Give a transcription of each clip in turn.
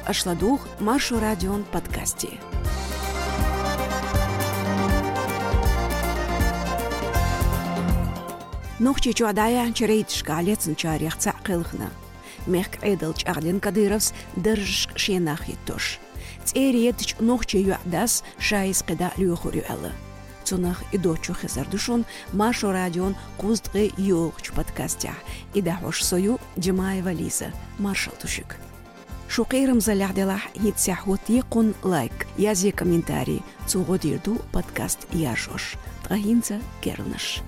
ашладух Маршо Радион подкасте. نوخشي جوادايا شريت شكاليت نشاريخ تعقلخنا ميخك عيدل شعلين كديرفس درج شيناخ يتوش تيريت نوخشي يعداس شايس قدا ليوخوريو ألا تونخ إدوچو خزردوشون مارشو راديون قوزدغي يوغش подкастя إداحوش سويو جماعي ليزا مارشال تشك شو قيرم زلعدلاح يتساحوت يقون لايك يازي كومنتاري تسوغو ديردو подкаст يارجوش تغهينزا كيرنش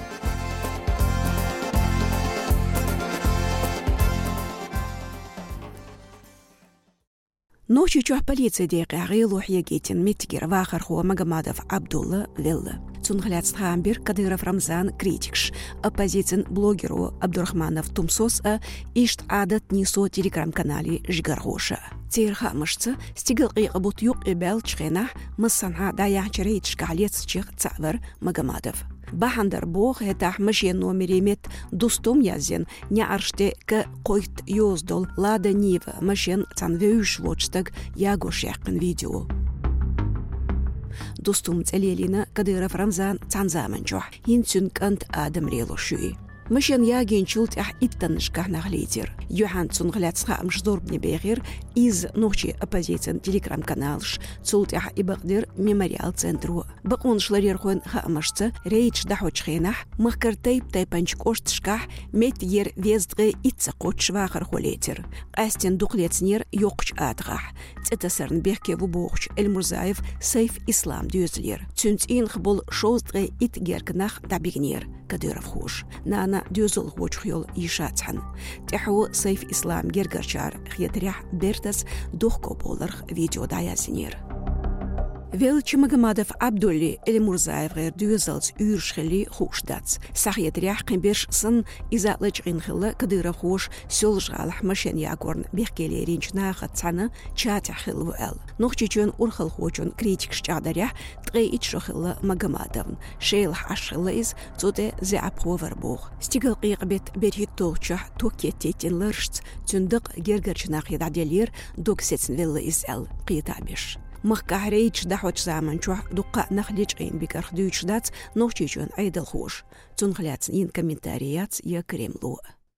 نوشي جوه полиция ديقى غيلوح يجيتن متجر واخر هو مجمادف عبدالله ويلا تنخلات ستخامبير كديرف رمزان كريتикш оппозицин блогеру Абдурахманов Тумсос ишт عادت نيسو телеграм-канале жгаргоша تيرخامشца стигал قيقبوت يوق إبال чхенах مصنع دايا чрейт шкалец чех цавер Магомадов بحندر بوخ هتاح مشي نومريمت دوستوم يازين نعرشتي كقويت يوزدول لادا نيف مشين تنويوش ووچتك ياغوش يحقن فيديو دوستوم تليلينا كديرف رمزان تنزامن جوح ينسون كنت آدم ريلو شوي مشين ياغين شلت إتنشكه نغليتر يوحان تنغلاتسخا مشدوربني بيغير إز نوشي أبازيتن تليجرام-каналш تولت إبقدر ميموريال центру بقون شلريرخون خامشتا ريتش دحوچخينح مخكر تايبانچ كوشتشكح متير ويزدغي إتساقوت شواخر خوليتر قاستين دوقليتنير يوقش آدغح تتسرن بيحكي وبوخش المرزايف سيف إسلام ديوزلير تنتين خبول شوزدغي إتجيركناخ دابيغنير كديرف خوش نانا ديوزل خوش خيول يشاتحن تحو سيف إسلام جرجرشار خيتريح بيرتس دوخكو بولرخ فيديو داياسينير Величи Магомадов Абдулли или Мурзаев غير دوزلز ууршхили خوشداتس ساخيتريح قنبيرش سن إزالج غنخلا كدير خوش سولجغالح مشان ياغورن بيحكيلي رينجنا خطانا تشاتح خلو ال نوخجيجون أورخل خوجون كريتикш جادريح تغي إتشخلا Магомадов شيلح أشخلا إز توده زي أبخوفر بوغ ستيغل قيقبت بيرهي توغشح توكيتيتين لرشت تندق جرجرشناخ يدعديلير دوك سيتسن ويلا إز ال قيتابيش مخكهريج دحوت زمان جوح دقة نخليج عين بكرخ دويش دات نوشيجون عيدل خوش تنخلات ين كومنتاريات يا كريملو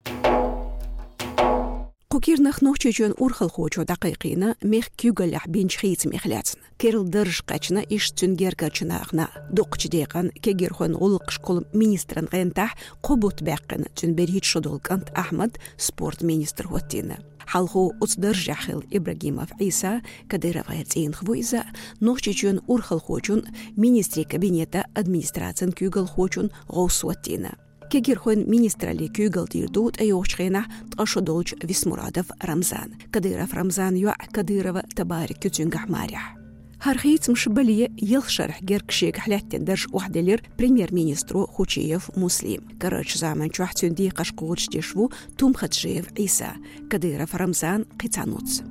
قوكيرنخ نوشيجون أورخل خوشو دقيقينا ميخ كيوغلح بينش خيت ميخلاتن كيرل درج قاچنا إش تنجير قاچناغنا دوقش ديقان كيجيرخون غلقش قول مينسترن غينتاح قبوت باقن تنبريت شدول كانت أحمد سبورت مينستر هوتينا حلخو أصدر جاخل إبراهيمов عيسى كديرف غيرتين خويزا نوشيجون أورخل خوشون مينستري كابينيتا أدمينستراتن كيوغل خوشون غوصوتينا كيجيرخون مينسترالي كيوغل ديردوت أيوشخينا تقشدولج ويسمرادف رمزان كديرف رمزان يوع كديرف تبارك كتنجح ماريح هرخيت مشبلية يلشرح جركشيك حلاتين درج وحدلير بريمير مينسترو خوشييف مسلم كراج زامن شوحتون دي قشقوش ديشفو توم خدشيف عيسى كديرف رمزان قيتانوتس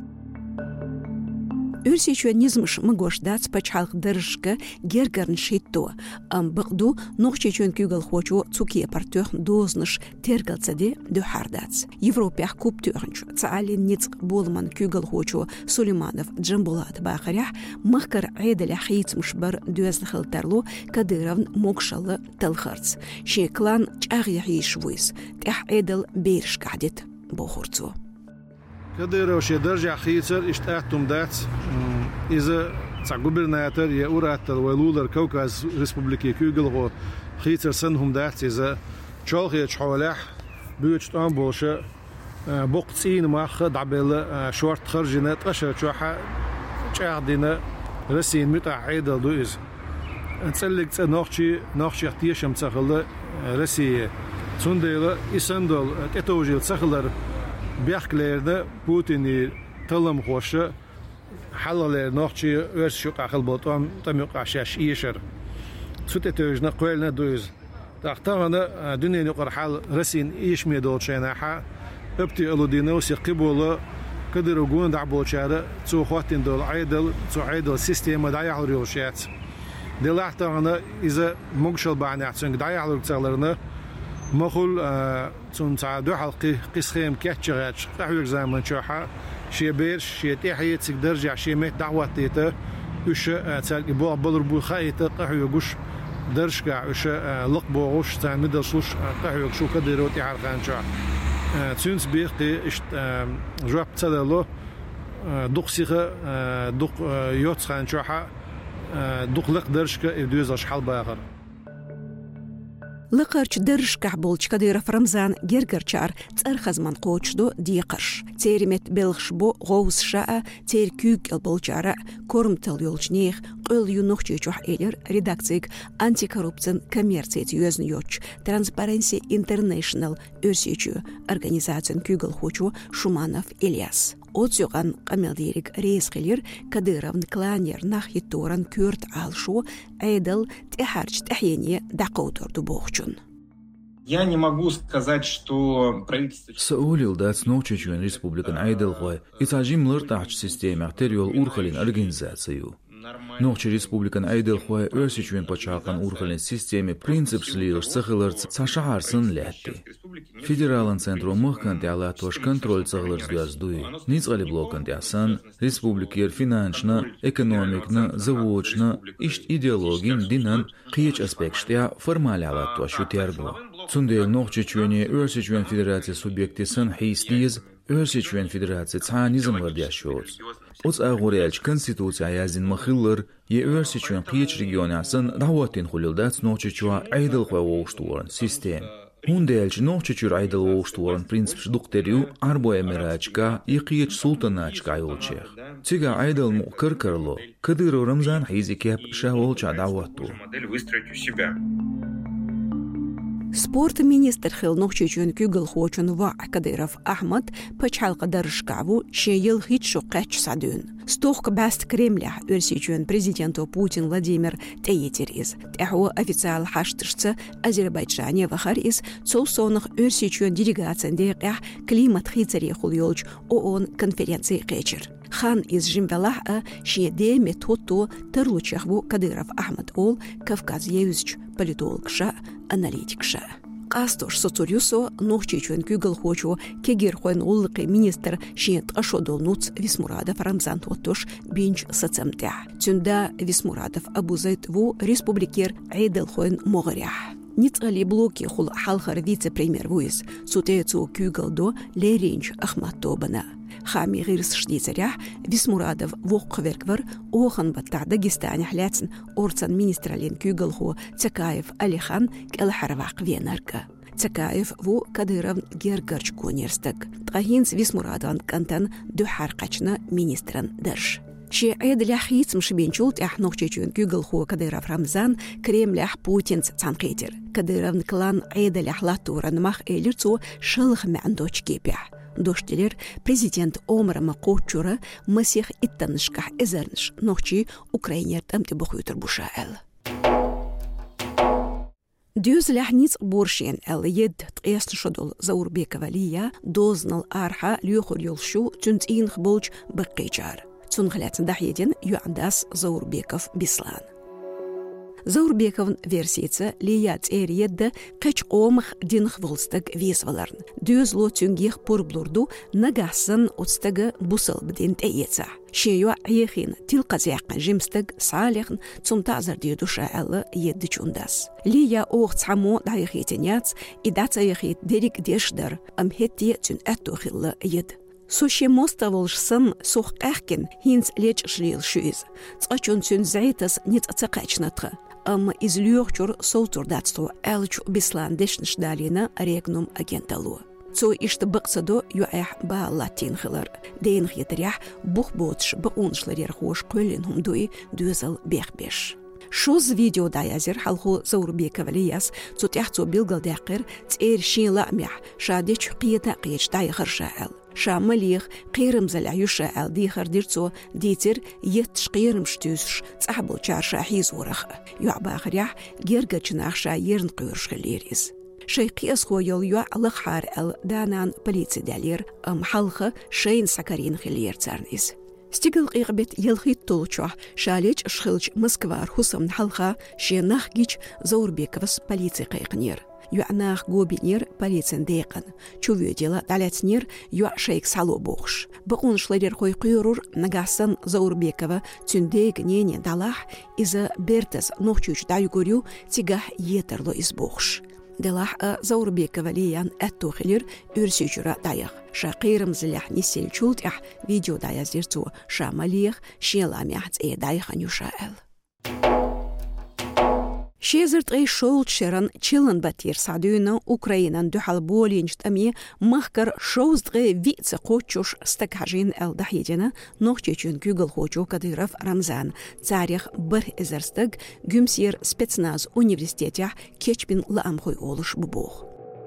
Үрсичуен низмыш мыгош дац пачхалх дыржка гергерн шитту. Бaqdu нохчичуен кюгал хочу цуки партёх дозныш тергалцаде духардац. Европях куптёрнч цаалин ниц болман кюгал хочу Сулейманов Джамбулат бахарях махкар айдал хиц мшбар дюзлхалтарлу кадыровн мокшалы талхарц. Шеклан чагьяхиш вуйс. Тах айдал бейрш кадет бохурцу. كديرو شي درجة خيتر اشتأتم دات إذا تعقوبرناتر يا أوراتر ولولر كوكاز ريسبوبليكي كيغلغو خيتر سنهم دات إذا شالخي تشحولح بيوت أنبوشة بوقتين ماخ دعبل شورت خرجنات أشر شوحة شاعدنا رسين متعيدة دويز نسلك ناخشي اختيشم تسخل رسي سندل إسندل تتوجل تسخلر بيحكلerde Putin talım hoşu halalar nahçı örsük akıl botan tamyok aşaş işer sütetözne qoyalna doyuz taqtağına dünyanın yuqar hal resin işme dolçana ha öpti aludina وسقبوله قدر يقون دعبول شارع تو خاطين دول عيدل سيستم دايع الريوشات دلعتنا إذا مقشل بعناعتن دايع الرتالرنا مخول تون تعدو حلقي قسخيم كاتشغاتش قحوك زمان شوحة شي بيرش شي تحيت درجع شي مت دعوة تيتا وش تسال بو بلربو خايت قحو يغش درشكع وش لقبو غش تاع مدرسوش قحو شو كديرو تي حرقان شع تسونس بيقي اشت جواب تسالو دوق سيخه دوق يوت خان شوحه دوق لق درشكه دوز شحال باغر لقرچ درشكح بولچ كدير فرمزان جرجرچار ترخز من قوچدو ديقرش تيرمت بلخش بو غوس شاء تير كوك البولچارا كورمتل يولچنيخ قل ينوخچي چوح إلير редакцик антикоррупцин коммерцият юзн йоч Transparency International өрсечу организацион күгіл хочу Шуманов Ильяс. Отсюган камелдерик рейскелер Кадыровн кланер нахиторан кюрт алшу айдал тихарч тахьене дакоуторду бохчун. Я не могу сказать, что правительство... سأولي دات نوچچون республикан айдалгой итажим лыртач система артериол урхалин организацию. Нохчи республикан айдалгой өрсечuen пачакан урхалин системе принцип шлилш цахылырц цашаарсын лятти. Федералан центру мохканти алатош контроль цахылырц дуаздуи. Ницгали блоканти асан республикер финанчна, экономикна, заводчна, ишт идеологин динан қиеч аспектштя формали алатош ютергу. Цундел нохчечуене өрсечuen федерация субъектисан хейстиз өрсечuen федерация цанизм вардяшоц. Оц агорелч конституция язин махиллер е өрсечuen қиеч регионасын даватин хулилдац нохчечуа айдал хвоуштуорн систем. Hundelch nochchur айдал оуштуорн принцип шдуктерю арбо эмерачка и қиеч султаначка юлчех. Цига айдал му кыркырло Кадыров Рамзан хизикеп шаволча даватту. Спорт министр хил нохчечун күгіл хочун ва Кадыров Ахмад пачалqa дарышкаву шейл хитшу қач садун. Стохк баст Кремля өрсечун президенту Путин Владимир Теетериз. Таху официал хаштышцы Азербайджане вахар из цолсонах өрсечун делегациян климат хицари хулйолч ООН конференции кечер. Хан из Жимбалаха шеде метоту тарлучахву Кадыров Ахмад ол Кавказ еюзч политологша, аналитикша. Қастош соцурюсо нохчечун күгіл хочу кегер хойн уллықы министр шеет ашодолнуц Висмурадов Рамзан Тоттош бинч сацамтя. Тюнда Висмурадов абузайт ву республикер айдал хойн моғырях. Ницали блоки хул халхар вице-премьер вуиз сутеецу күгіл до Леринч Ахмад Тобана. Хами гирс шдицарях Висмурадов вокхверквар охан баттар Дагестане хляцн орцан министралин күгілху Цакаев Алихан кэлхарвақ венарка. Цакаев ву Кадыров гергарч конерстак. Тахинс Висмурадован кантан духарқачна министран дырш. Ши айдалях йицмш бенчулт нохчечун күгілху Кадыров Рамзан Кремлях Путин цанқетер. Кадыровн клан айдалях латуран мах элирцу шылых мәндоч кепя. Доштелер президент Омрама Кочура масих иттанышках эзернш нохчи Украинер тамти бухютер бушаэл. Дюзлях ниц боршен эл ед тqesten шодол Заурбекова Лия дознал арха люхур юлшу тюнтин хболч баккечар. Цунхляцн дахеден юандас Заурбеков Беслан. Заурбековн версица Лият эриедді қыч омық динх волстық весваларн. Дюз ло тюнгех порблурду нагасын отстығы бусыл бден тәйеца. Шеюа ехин тилқазяқын жимстық салехн цумтазар дюдуша әлі едді чундас. Лия оқ цамо дайхетеняц и даца ехет дерек дешдар амхетте тюн әтту хиллы ед. Соши моставолшсын соқ әхкен хинц леч шлил шуиз. Цачун цюн зайтас ниц ацақачнатқы. Излюхчур солтурдатсто элч Беслан дешншдалина регнум агенталу. Цо ишт бақсадо юэх ба латин хилар. Дейн хитрях бух ботш бауншларер хош көлін хумдуи дюзал бехбеш. Шоз видео даязер халху Заурбекова Лияс цутяхцо билгалдақыр цэр шила мях шадеч қиета қиеч дайғыр шаэл. Шамалих қирымзал аюша әл дихар дирцо дитер еттш қирымштюзш цахбыл чарша хизурах. Юабахрях гергачнахша ерн қыршхилеріз. Шейқиас хойыл юалықхар әл данан полицидалер халқы шейн сакарин хилерцарниз. Стигл қиғбет елхит толчуа шалеч шхилч Москвар хусам халха шенах гич Заурбековас полиция қайқнер. юанах гобинер полицен дейқын. Чуве дела даляцнер юа шейк сало боғш. Бұқын шлайдер қой қүйырыр Нагасын Заурбекова түндейг нене далах иза бертес нохчуч дайгурю тигах етерло из боғш. Делах Заурбекова лиян әттоқилер үрсүйчіра дайық. Шақирым зілях несел чултях видео даяздерцу шамалиях шеламяхц дайхан юшаэл. Шезерт шоулт шеран чилан батир садуна Украинан духал болинчт ами махкар шоуздгы вице хочуш стакажин эл дахидина нохчечун Google хочу Кадыров Рамзан царих бір эзерстыг гүмсер спецназ университетях кечбин лаамхой олуш бубох.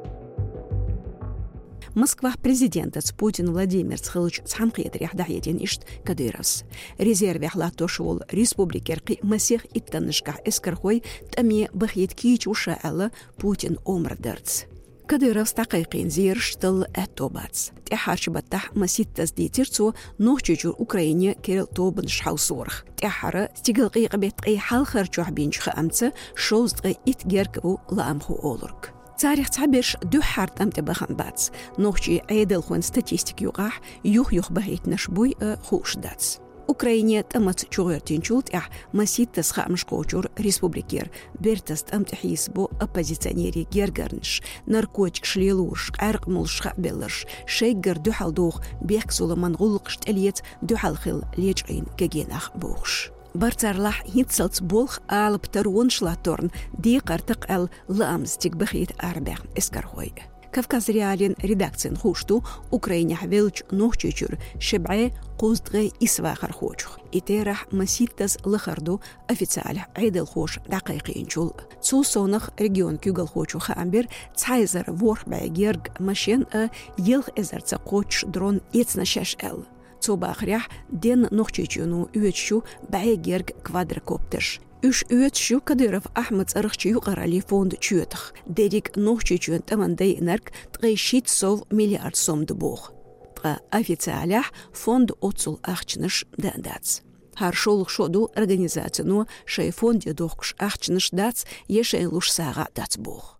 Москва президента Путин Владимир Цхылыч цхамқиетрях дахеден ишт Кадыровс. Резервях латошвол республикерқи масех иттанышках эскархой тами бахет кич уша әлі Путин омрдырц. Кадыровс тақайқин зерштыл әттобац. Тяхарчыбаттах маситтаз дейтерцу нохчучур Украине керел тобын шаусорх. Тяхары стигылқи қабетқи халқар чуахбинчхы амцы шоуздғы итгеркву лаамху олург. Царих цаберш духарт амте бахан бац. Нохчи айдел хуан статистик югах юх бахит нашбуй хуш дац. Украине тамац чугертин чултях маситтас хамшкочур республикер. Бертаст амтехисбо оппозиционери гергарнш. Наркотик шлилуш, аркмулш хабелш. Шейгер духалдух бехсула мангулкшт элиец духалхил лечайн кагенах бухш. Барцарлах хитсалц болх алып таруын шлаторн ди қартық әл ламстик бахит арбян эскархой. Кавказ реалин редакциян хушту Украине хавелч нохчучур шебае қоздғы исвахар хочух. Итерах маситтаз лыхарду официаля айдел хош дақайқиын чул. Цу сонах регион кюгал хочуха амбер цайзар ворх байгерг машен елх эзарца коч дрон ецнашаш әл. Цобахрях ден нохчечуну үетшу байгерг квадрокоптерш. Үш үетшу Кадыров Ахмад Арахчу юқарали фонд чуетах. Дерик нохчечуен тамандай энерг 300 миллиард сомды бог. Тға официалях фонд отсул ахчыныш дандац. Харшолық шоду организацияну шай фонде дохкш ахчыныш дац ешай луш саға дац бог.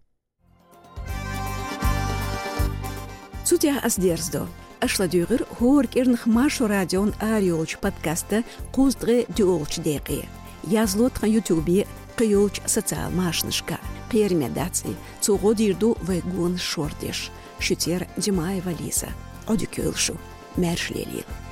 Цутя аздерздо. Ашладюгер хоорк эрнх Машу радион ариолч подкаста қоздғы дюолч деқи. Язлотқа ютубе қиолч социал машнышка. Қиермедаци цуғо дирду вайгун шордеш. Шутер Димаева Лиза. Одюкюлшу. Мәршлелил.